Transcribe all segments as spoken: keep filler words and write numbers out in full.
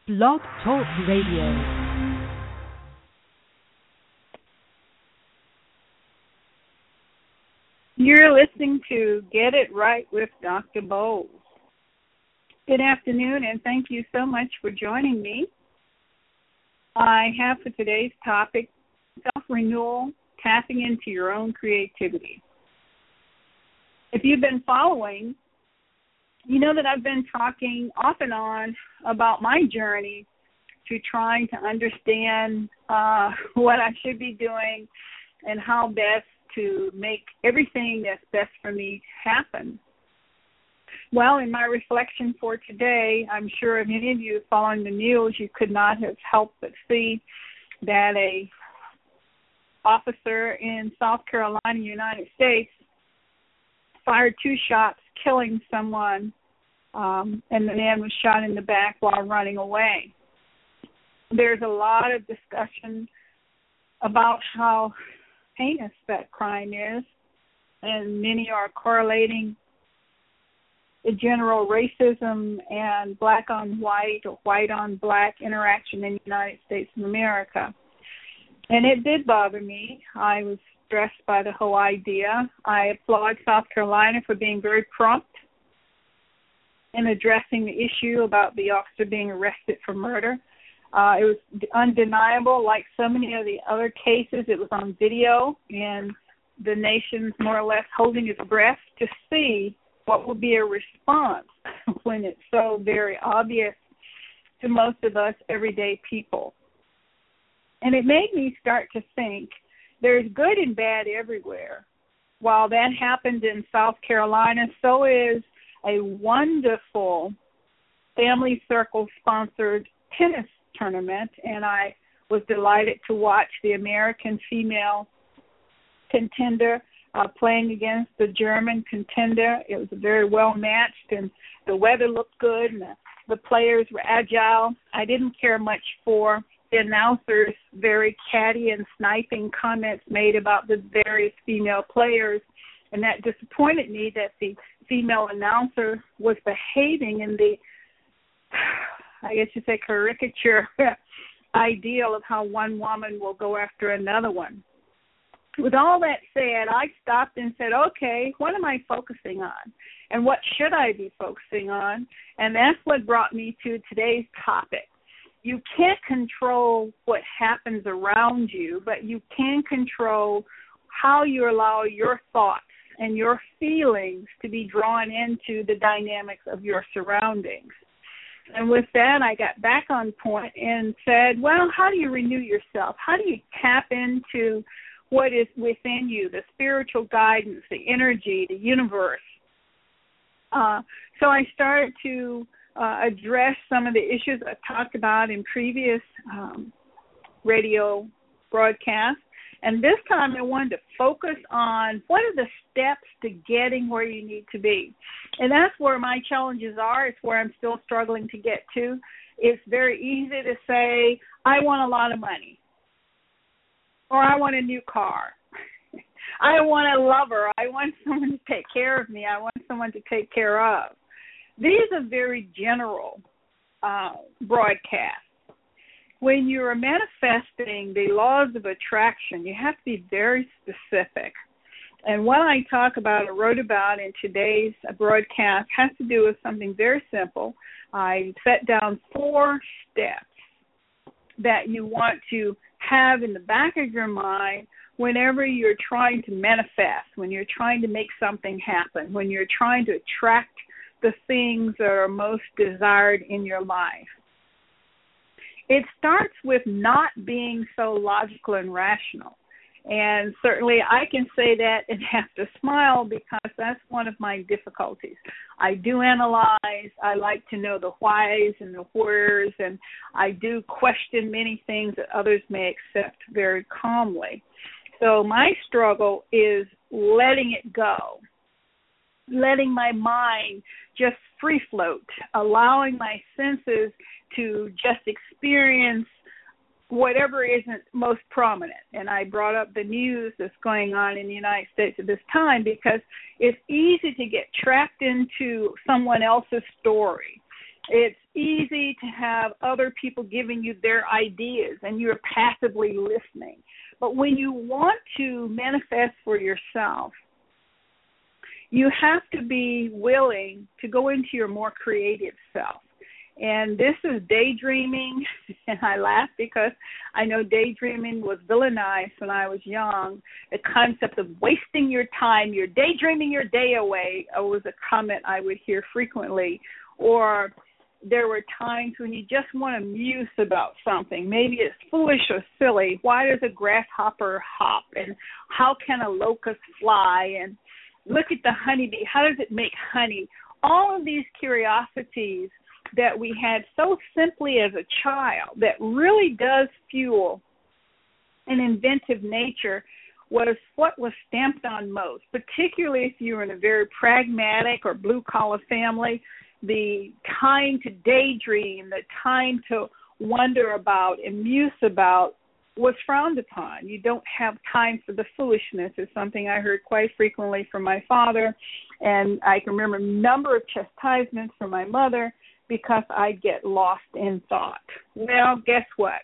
Blog Talk Radio. You're listening to Get It Right with Doctor Bowles. Good afternoon, and thank you so much for joining me. I have for today's topic, self-renewal, tapping into your own creativity. If you've been following, you know that I've been talking off and on about my journey to trying to understand uh, what I should be doing and how best to make everything that's best for me happen. Well, in my reflection for today, I'm sure if any of you following the news, you could not have helped but see that a officer in South Carolina, United States, fired two shots, killing someone, um, and the man was shot in the back while running away. There's a lot of discussion about how heinous that crime is, and many are correlating the general racism and black on white or white on black interaction in the United States of America. And it did bother me. I was stressed by the whole idea. I applaud South Carolina for being very prompt in addressing the issue about the officer being arrested for murder. Uh, it was undeniable. Like so many of the other cases, it was on video, and the nation's more or less holding its breath to see what will be a response when it's so very obvious to most of us everyday people. And it made me start to think there's good and bad everywhere. While that happened in South Carolina, so is a wonderful family circle-sponsored tennis tournament, and I was delighted to watch the American female contender uh, playing against the German contender. It was very well matched, and the weather looked good, and the, the players were agile. I didn't care much for the announcers' very catty and sniping comments made about the various female players, and that disappointed me that the female announcer was behaving in the, I guess you'd say, caricature ideal of how one woman will go after another one. With all that said, I stopped and said, okay, what am I focusing on? And what should I be focusing on? And that's what brought me to today's topic. You can't control what happens around you, but you can control how you allow your thoughts and your feelings to be drawn into the dynamics of your surroundings. And with that, I got back on point and said, well, how do you renew yourself? How do you tap into what is within you, the spiritual guidance, the energy, the universe? Uh, so I started to uh, address some of the issues I talked about in previous um, radio broadcasts. And this time I wanted to focus on what are the steps to getting where you need to be. And that's where my challenges are. It's where I'm still struggling to get to. It's very easy to say, I want a lot of money, or I want a new car. I want a lover. I want someone to take care of me. I want someone to take care of. These are very general uh, broadcasts. When you're manifesting the laws of attraction, you have to be very specific. And what I talk about or wrote about in today's broadcast has to do with something very simple. I set down four steps that you want to have in the back of your mind whenever you're trying to manifest, when you're trying to make something happen, when you're trying to attract the things that are most desired in your life. It starts with not being so logical and rational. And certainly I can say that and have to smile because that's one of my difficulties. I do analyze. I like to know the whys and the wheres, and I do question many things that others may accept very calmly. So my struggle is letting it go, letting my mind just free float, allowing my senses to just experience whatever isn't most prominent. And I brought up the news that's going on in the United States at this time because it's easy to get trapped into someone else's story. It's easy to have other people giving you their ideas and you're passively listening. But when you want to manifest for yourself, you have to be willing to go into your more creative self. And this is daydreaming, and I laugh because I know daydreaming was villainized when I was young. The concept of wasting your time, you're daydreaming your day away, was a comment I would hear frequently. Or there were times when you just want to muse about something. Maybe it's foolish or silly. Why does a grasshopper hop? And how can a locust fly? And look at the honeybee. How does it make honey? All of these curiosities that we had so simply as a child that really does fuel an inventive nature was what was stamped on most, particularly if you were in a very pragmatic or blue-collar family. The time to daydream, the time to wonder about and muse about was frowned upon. You don't have time for the foolishness is something I heard quite frequently from my father, and I can remember a number of chastisements from my mother because I'd get lost in thought. Well, guess what?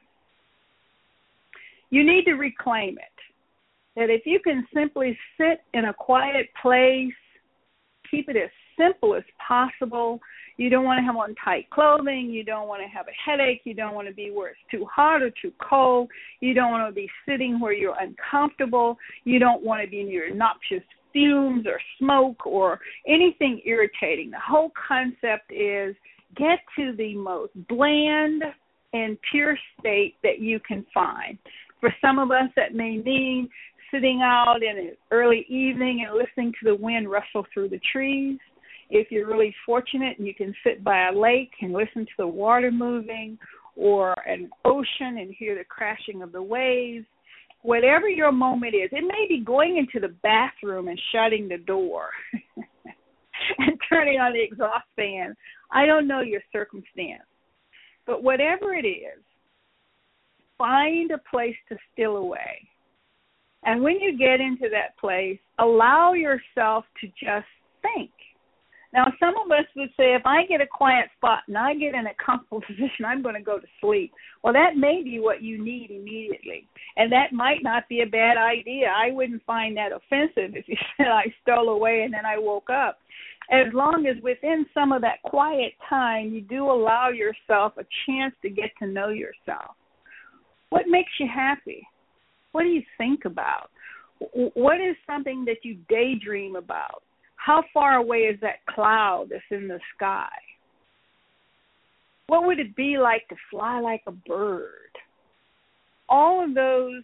You need to reclaim it. That if you can simply sit in a quiet place, keep it as simple as possible. You don't want to have on tight clothing. You don't want to have a headache. You don't want to be where it's too hot or too cold. You don't want to be sitting where you're uncomfortable. You don't want to be near noxious fumes or smoke or anything irritating. The whole concept is get to the most bland and pure state that you can find. For some of us, that may mean sitting out in an early evening and listening to the wind rustle through the trees. If you're really fortunate and you can sit by a lake and listen to the water moving, or an ocean and hear the crashing of the waves, whatever your moment is, it may be going into the bathroom and shutting the door and turning on the exhaust fan. I don't know your circumstance. But whatever it is, find a place to steal away. And when you get into that place, allow yourself to just think. Now, some of us would say, if I get a quiet spot and I get in a comfortable position, I'm going to go to sleep. Well, that may be what you need immediately. And that might not be a bad idea. I wouldn't find that offensive if you said I stole away and then I woke up. As long as within some of that quiet time, you do allow yourself a chance to get to know yourself. What makes you happy? What do you think about? What is something that you daydream about? How far away is that cloud that's in the sky? What would it be like to fly like a bird? All of those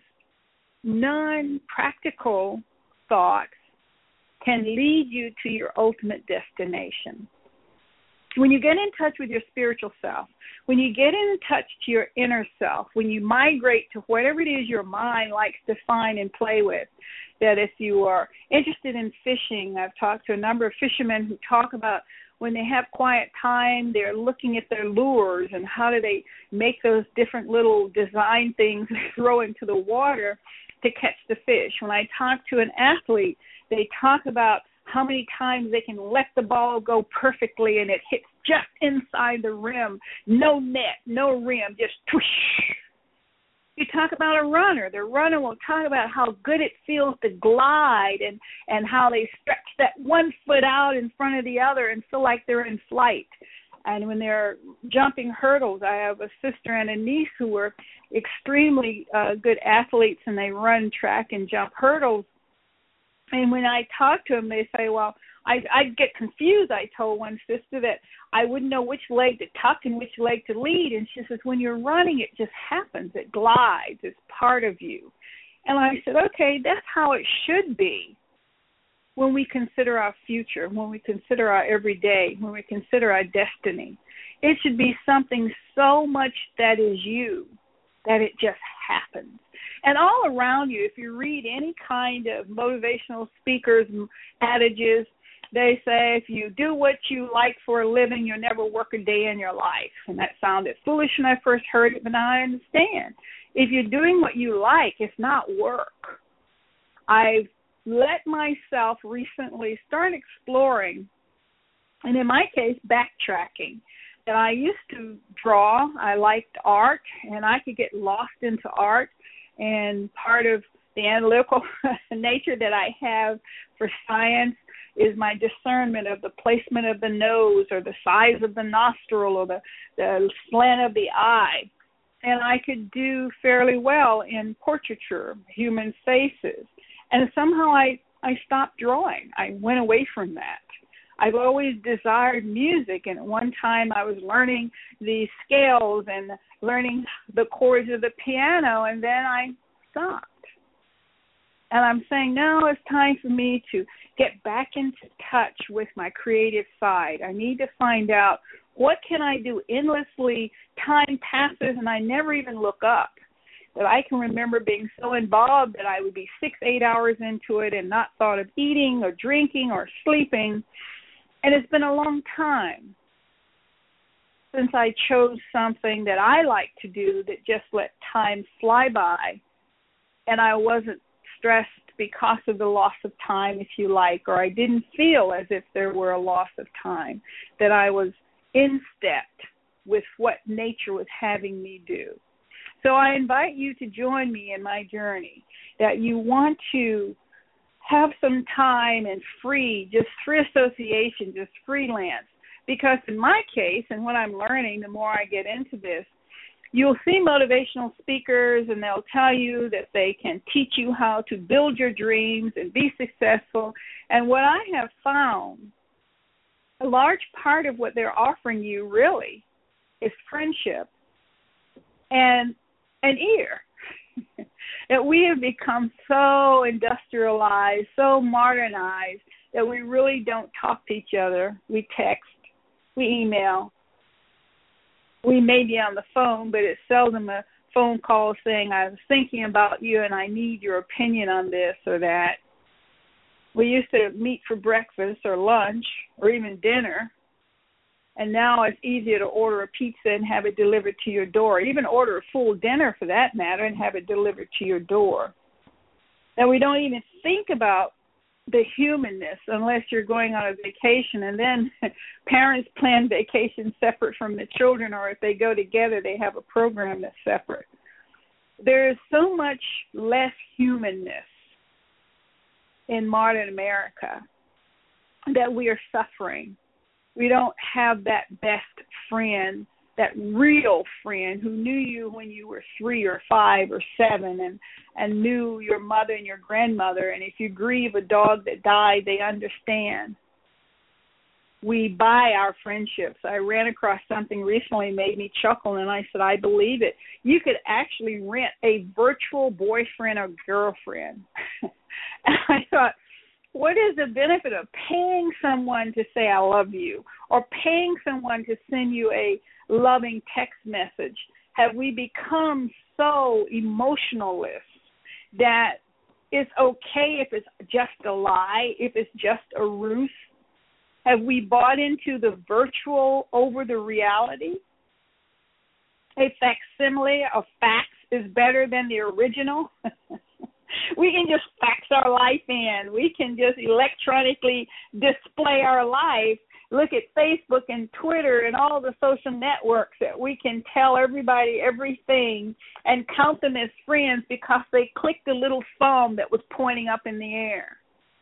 non-practical thoughts can lead you to your ultimate destination. When you get in touch with your spiritual self, when you get in touch to your inner self, when you migrate to whatever it is your mind likes to find and play with, that if you are interested in fishing, I've talked to a number of fishermen who talk about when they have quiet time, they're looking at their lures and how do they make those different little design things they throw into the water to catch the fish. When I talk to an athlete, they talk about how many times they can let the ball go perfectly and it hits just inside the rim. No net, no rim, just twoosh. You talk about a runner. The runner will talk about how good it feels to glide and, and how they stretch that one foot out in front of the other and feel like they're in flight. And when they're jumping hurdles, I have a sister and a niece who were extremely uh, good athletes, and they run track and jump hurdles. And when I talk to them, they say, well, I, I'd get confused. I told one sister that I wouldn't know which leg to tuck and which leg to lead. And she says, when you're running, it just happens. It glides. It's part of you. And I said, okay, that's how it should be when we consider our future, when we consider our everyday, when we consider our destiny. It should be something so much that is you that it just happens. And all around you, if you read any kind of motivational speakers' adages, they say if you do what you like for a living, you'll never work a day in your life. And that sounded foolish when I first heard it, but now I understand. If you're doing what you like, it's not work. I've let myself recently start exploring, and in my case, backtracking. that I used to draw. I liked art, and I could get lost into art. And part of the analytical nature that I have for science is my discernment of the placement of the nose or the size of the nostril or the, the slant of the eye. And I could do fairly well in portraiture, human faces. And somehow I, I stopped drawing. I went away from that. I've always desired music, and at one time I was learning the scales and learning the chords of the piano, and then I stopped. And I'm saying now it's time for me to get back into touch with my creative side. I need to find out what can I do endlessly. Time passes and I never even look up. That I can remember being so involved that I would be six, eight hours into it and not thought of eating or drinking or sleeping. And it's been a long time since I chose something that I like to do that just let time fly by. And I wasn't stressed because of the loss of time, if you like, or I didn't feel as if there were a loss of time, that I was in step with what nature was having me do. So I invite you to join me in my journey, that you want to have some time and free, just free association, just freelance. Because in my case, and what I'm learning, the more I get into this, you'll see motivational speakers and they'll tell you that they can teach you how to build your dreams and be successful. And what I have found, a large part of what they're offering you really is friendship and an ear. That we have become so industrialized, so modernized, that we really don't talk to each other. We text, we email. We may be on the phone, but it's seldom a phone call saying, I was thinking about you and I need your opinion on this or that. We used to meet for breakfast or lunch or even dinner, and now it's easier to order a pizza and have it delivered to your door, even order a full dinner for that matter and have it delivered to your door. And we don't even think about the humanness unless you're going on a vacation, and then parents plan vacations separate from the children, or if they go together, they have a program that's separate. There is so much less humanness in modern America that we are suffering. We don't have that best friend, that real friend who knew you when you were three or five or seven and, and knew your mother and your grandmother. And if you grieve a dog that died, they understand. We buy our friendships. I ran across something recently that made me chuckle, and I said, I believe it. You could actually rent a virtual boyfriend or girlfriend. And I thought, what is the benefit of paying someone to say I love you or paying someone to send you a loving text message? Have we become so emotionless that it's okay if it's just a lie, if it's just a ruse? Have we bought into the virtual over the reality? A facsimile of fax is better than the original. We can just fax our life in. We can just electronically display our life. Look at Facebook and Twitter and all the social networks that we can tell everybody everything and count them as friends because they clicked the little thumb that was pointing up in the air.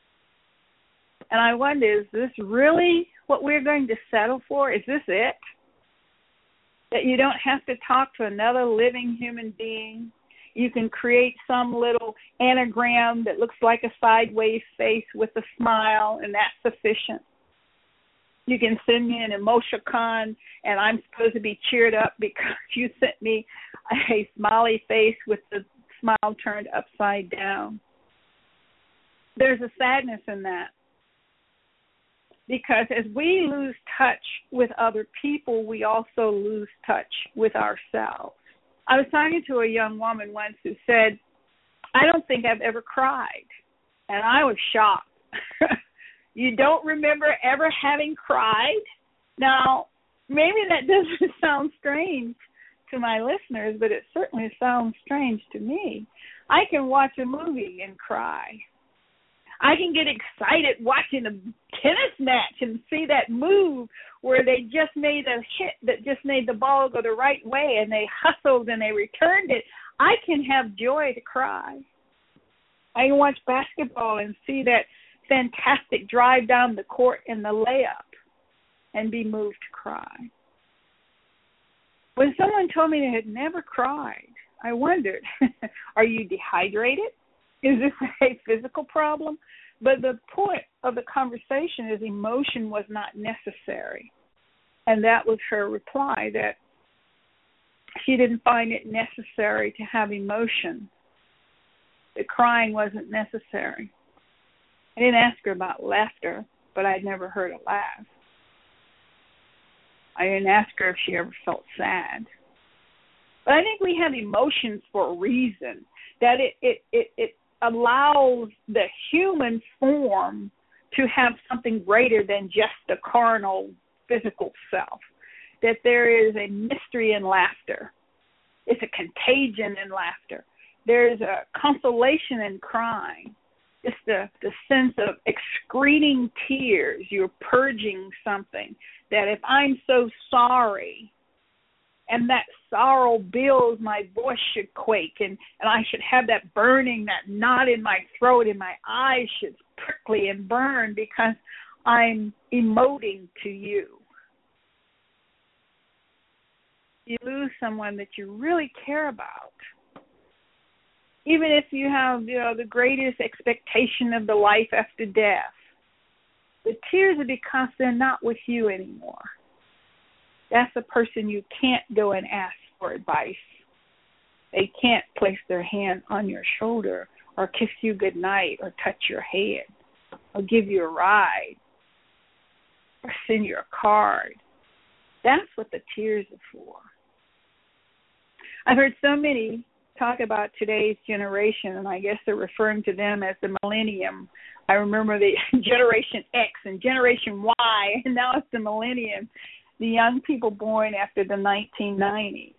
And I wonder, is this really what we're going to settle for? Is this it? That you don't have to talk to another living human being? You can create some little anagram that looks like a sideways face with a smile, and that's sufficient. You can send me an emoticon, and I'm supposed to be cheered up because you sent me a smiley face with the smile turned upside down. There's a sadness in that. Because as we lose touch with other people, we also lose touch with ourselves. I was talking to a young woman once who said, I don't think I've ever cried. And I was shocked. You don't remember ever having cried? Now, maybe that doesn't sound strange to my listeners, but it certainly sounds strange to me. I can watch a movie and cry. I can get excited watching a tennis match and see that move where they just made a hit that just made the ball go the right way and they hustled and they returned it. I can have joy to cry. I can watch basketball and see that fantastic drive down the court in the layup and be moved to cry. When someone told me they had never cried, I wondered, are you dehydrated? Is this a physical problem? But the point of the conversation is emotion was not necessary. And that was her reply, that she didn't find it necessary to have emotion. The crying wasn't necessary. I didn't ask her about laughter, but I'd never heard her laugh. I didn't ask her if she ever felt sad. But I think we have emotions for a reason, that it, it, it, it allows the human form to have something greater than just the carnal, physical self, that there is a mystery in laughter. It's a contagion in laughter. There's a consolation in crying. It's the, the sense of excreting tears. You're purging something. That if I'm so sorry and that sorrow builds, my voice should quake and, and I should have that burning, that knot in my throat and my eyes should prickly and burn because I'm emoting to you. You lose someone that you really care about. Even if you have, you know, the greatest expectation of the life after death, the tears are because they're not with you anymore. That's a person you can't go and ask for advice. They can't place their hand on your shoulder or kiss you goodnight or touch your head or give you a ride or send you a card. That's what the tears are for. I've heard so many talk about today's generation, and I guess they're referring to them as the millennium. I remember the Generation X and Generation Y, and now it's the millennium, the young people born after the nineteen nineties.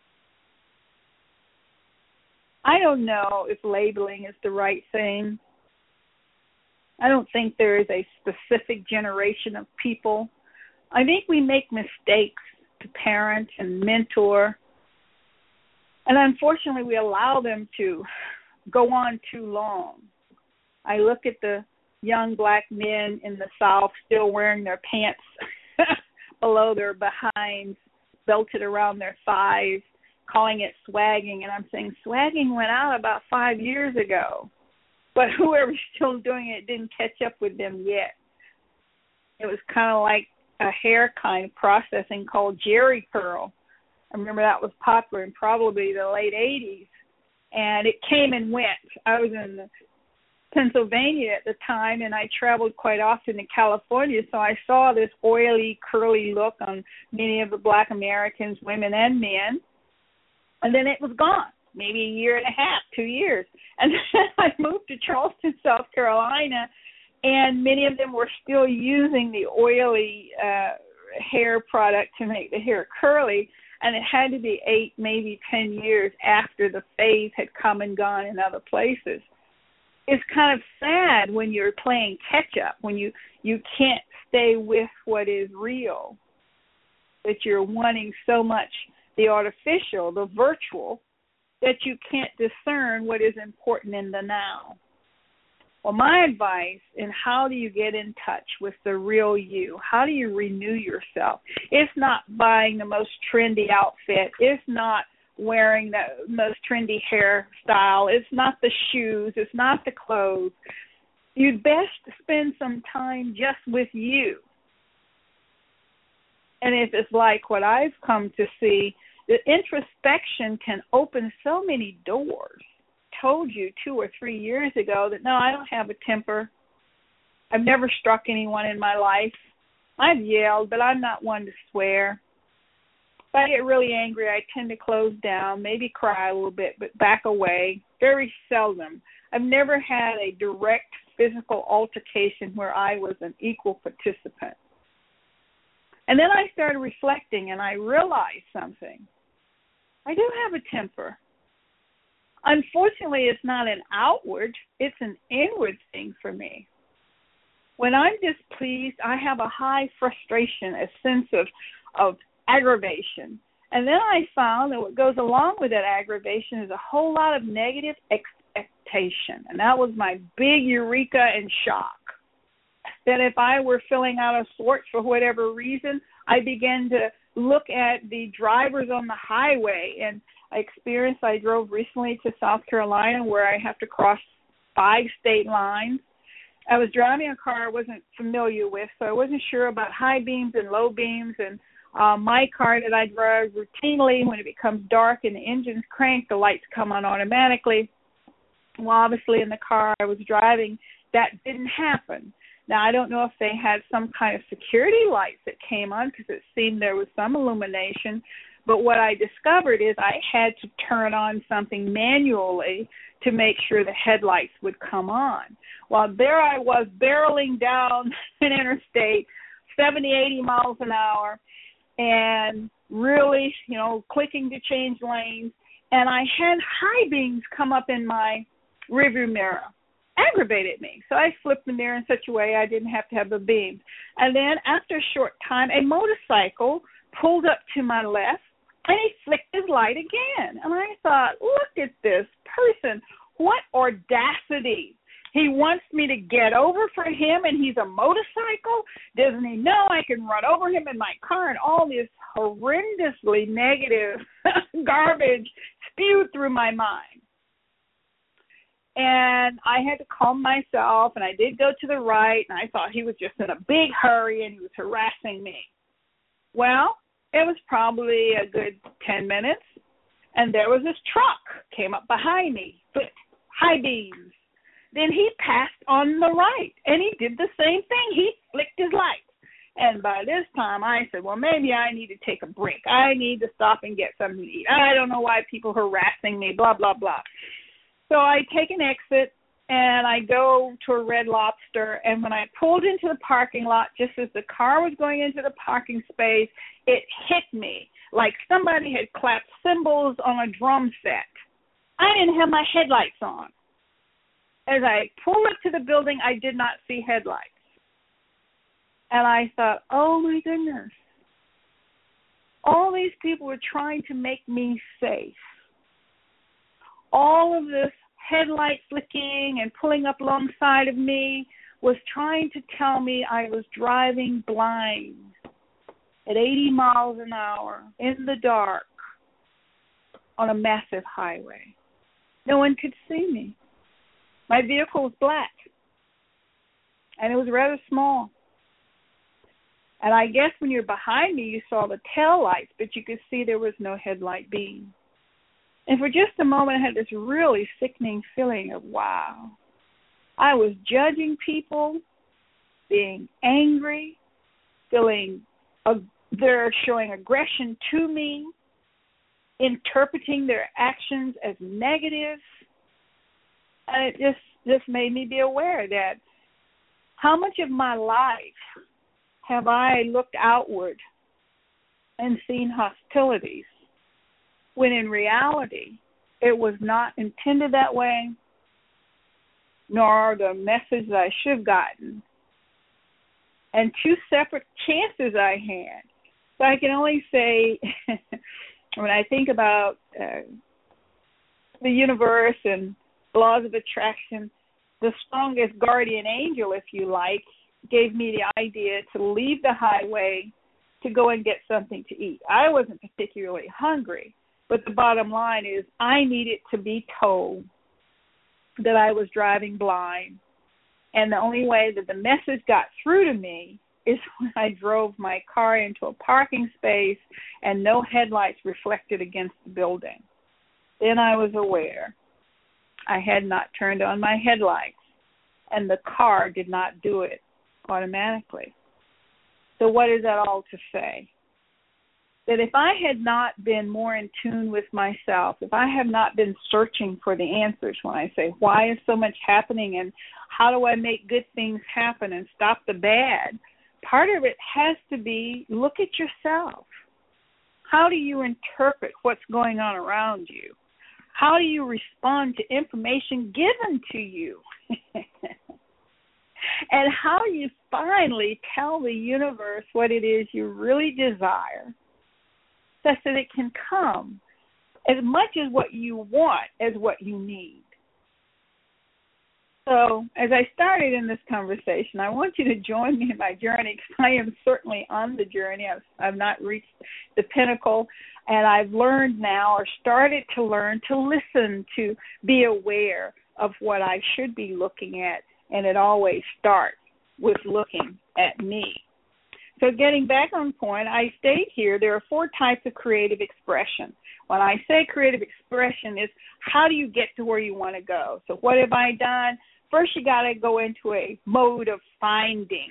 I don't know if labeling is the right thing. I don't think there is a specific generation of people. I think we make mistakes to parent and mentor, and unfortunately we allow them to go on too long. I look at the young black men in the South still wearing their pants below their behinds, belted around their thighs, calling it swagging. And I'm saying swagging went out about five years ago. But whoever's still doing it didn't catch up with them yet. It was kind of like a hair kind of processing called Jerry curl. I remember that was popular in probably the late eighties. And it came and went. I was in Pennsylvania at the time, and I traveled quite often to California, so I saw this oily, curly look on many of the black Americans, women and men, and then it was gone, maybe a year and a half, two years. And then I moved to Charleston, South Carolina, and many of them were still using the oily uh, hair product to make the hair curly, and it had to be eight, maybe ten years after the phase had come and gone in other places. It's kind of sad when you're playing catch-up, when you, you can't stay with what is real, that you're wanting so much the artificial, the virtual, that you can't discern what is important in the now. Well, my advice in how do you get in touch with the real you, how do you renew yourself? It's not buying the most trendy outfit. It's not wearing the most trendy hairstyle. It's not the shoes. It's not the clothes. You'd best spend some time just with you. And if it's like what I've come to see, the introspection can open so many doors. I told you two or three years ago that, no, I don't have a temper. I've never struck anyone in my life. I've yelled, but I'm not one to swear. If I get really angry, I tend to close down, maybe cry a little bit, but back away. Very seldom. I've never had a direct physical altercation where I was an equal participant. And then I started reflecting, and I realized something. I do have a temper. Unfortunately, it's not an outward, it's an inward thing for me. When I'm displeased, I have a high frustration, a sense of, of aggravation. And then I found that what goes along with that aggravation is a whole lot of negative expectation. And that was my big eureka and shock. That if I were feeling out of sorts for whatever reason, I began to look at the drivers on the highway. And I experienced, I drove recently to South Carolina where I have to cross five state lines. I was driving a car I wasn't familiar with, so I wasn't sure about high beams and low beams. And uh, my car that I drive routinely, when it becomes dark and the engine's cranked, the lights come on automatically. Well, obviously in the car I was driving, that didn't happen. Now, I don't know if they had some kind of security lights that came on because it seemed there was some illumination. But what I discovered is I had to turn on something manually to make sure the headlights would come on. Well, there I was barreling down an interstate, seventy, eighty miles an hour, and really, you know, clicking to change lanes. And I had high beams come up in my rearview mirror. Aggravated me. So I flipped the mirror in such a way I didn't have to have the beams. And then after a short time, a motorcycle pulled up to my left, and he flicked his light again. And I thought, look at this person. What audacity. He wants me to get over for him, and he's a motorcycle? Doesn't he know I can run over him in my car? And all this horrendously negative garbage spewed through my mind. And I had to calm myself, and I did go to the right, and I thought he was just in a big hurry, and he was harassing me. Well, it was probably a good ten minutes, and there was this truck came up behind me, with high beams. Then he passed on the right, and he did the same thing. He flicked his light. And by this time, I said, well, maybe I need to take a break. I need to stop and get something to eat. I don't know why people are harassing me, blah, blah, blah. So I take an exit, and I go to a Red Lobster, and when I pulled into the parking lot, just as the car was going into the parking space, it hit me like somebody had clapped cymbals on a drum set. I didn't have my headlights on. As I pulled up to the building, I did not see headlights. And I thought, oh, my goodness. All these people were trying to make me safe. All of this headlight flicking and pulling up alongside of me was trying to tell me I was driving blind at eighty miles an hour in the dark on a massive highway. No one could see me. My vehicle was black, and it was rather small. And I guess when you're behind me, you saw the tail lights, but you could see there was no headlight beam. And for just a moment, I had this really sickening feeling of, wow. I was judging people, being angry, feeling uh, they're showing aggression to me, interpreting their actions as negative. And it just, just made me be aware that how much of my life have I looked outward and seen hostilities, when in reality it was not intended that way, nor the message that I should have gotten. And two separate chances I had. So I can only say, when I think about uh, the universe and laws of attraction, the strongest guardian angel, if you like, gave me the idea to leave the highway to go and get something to eat. I wasn't particularly hungry, but the bottom line is I needed to be told that I was driving blind. And the only way that the message got through to me is when I drove my car into a parking space and no headlights reflected against the building. Then I was aware I had not turned on my headlights, and the car did not do it automatically. So what is that all to say? That if I had not been more in tune with myself, if I have not been searching for the answers when I say, why is so much happening and how do I make good things happen and stop the bad, part of it has to be look at yourself. How do you interpret what's going on around you? How do you respond to information given to you? And how do you finally tell the universe what it is you really desire, such that it can come as much as what you want as what you need? So as I started in this conversation, I want you to join me in my journey, because I am certainly on the journey. I've, I've not reached the pinnacle, and I've learned now, or started to learn, to listen, to be aware of what I should be looking at, and it always starts with looking at me. So getting back on point, I state here there are four types of creative expression. When I say creative expression, is how do you get to where you want to go? So what have I done? First, you got to go into a mode of finding.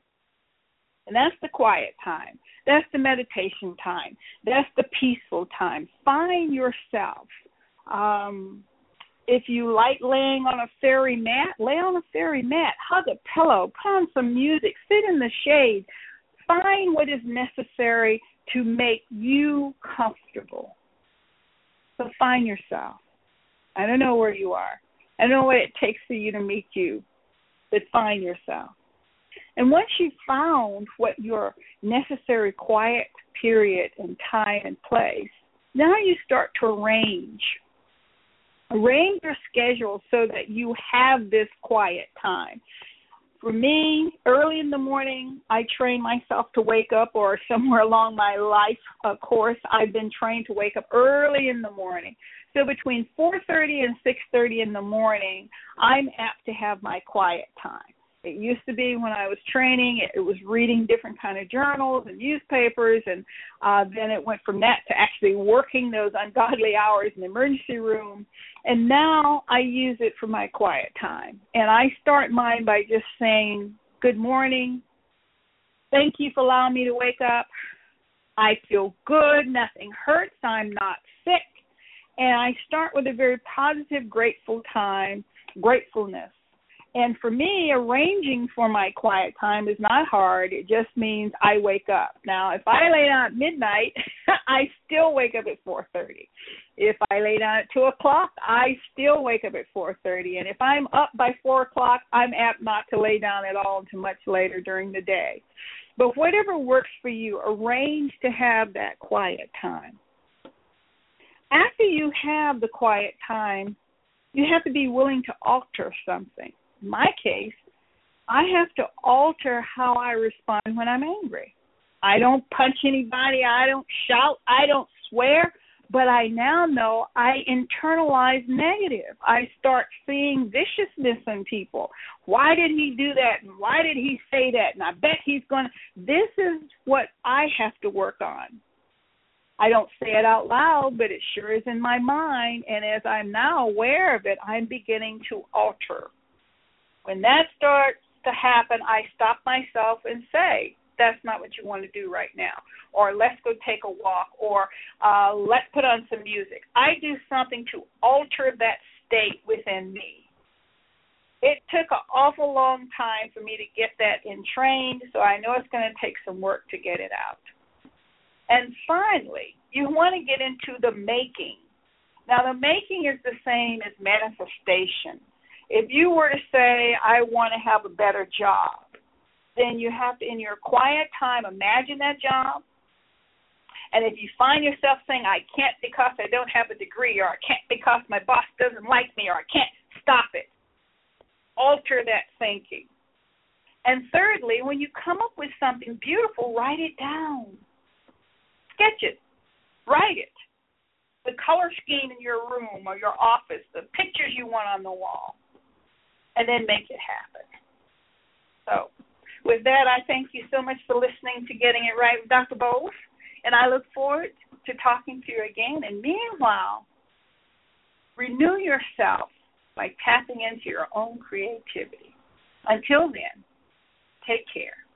And that's the quiet time. That's the meditation time. That's the peaceful time. Find yourself. Um, if you like laying on a fairy mat, lay on a fairy mat. Hug a pillow. Put on some music. Sit in the shade. Find what is necessary to make you comfortable. So find yourself. I don't know where you are. I don't know what it takes for you to meet you, but find yourself. And once you've found what your necessary quiet period and time and place, now you start to arrange. Arrange your schedule so that you have this quiet time. For me, early in the morning, I train myself to wake up, or somewhere along my life uh, course, I've been trained to wake up early in the morning. So between four thirty and six thirty in the morning, I'm apt to have my quiet time. It used to be when I was training, it was reading different kind of journals and newspapers, and uh, then it went from that to actually working those ungodly hours in the emergency room. And now I use it for my quiet time. And I start mine by just saying, good morning. Thank you for allowing me to wake up. I feel good. Nothing hurts. I'm not sick. And I start with a very positive, grateful time, gratefulness. And for me, arranging for my quiet time is not hard. It just means I wake up. Now, if I lay down at midnight, I still wake up at four thirty. If I lay down at two o'clock, I still wake up at four thirty. And if I'm up by four o'clock, I'm apt not to lay down at all until much later during the day. But whatever works for you, arrange to have that quiet time. After you have the quiet time, you have to be willing to alter something. In my case, I have to alter how I respond when I'm angry. I don't punch anybody. I don't shout. I don't swear. But I now know I internalize negative. I start seeing viciousness in people. Why did he do that? And why did he say that? And I bet he's going to. This is what I have to work on. I don't say it out loud, but it sure is in my mind. And as I'm now aware of it, I'm beginning to alter. When that starts to happen, I stop myself and say, that's not what you want to do right now. Or let's go take a walk. Or uh, let's put on some music. I do something to alter that state within me. It took an awful long time for me to get that entrained, so I know it's going to take some work to get it out. And finally, you want to get into the making. Now, the making is the same as manifestation. If you were to say, I want to have a better job, then you have to, in your quiet time, imagine that job. And if you find yourself saying, I can't because I don't have a degree, or I can't because my boss doesn't like me, or I can't, stop it. Alter that thinking. And thirdly, when you come up with something beautiful, write it down. Sketch it. Write it. The color scheme in your room or your office, the pictures you want on the wall. And then make it happen. So with that, I thank you so much for listening to Getting It Right with Doctor Bowles, and I look forward to talking to you again. And meanwhile, renew yourself by tapping into your own creativity. Until then, take care.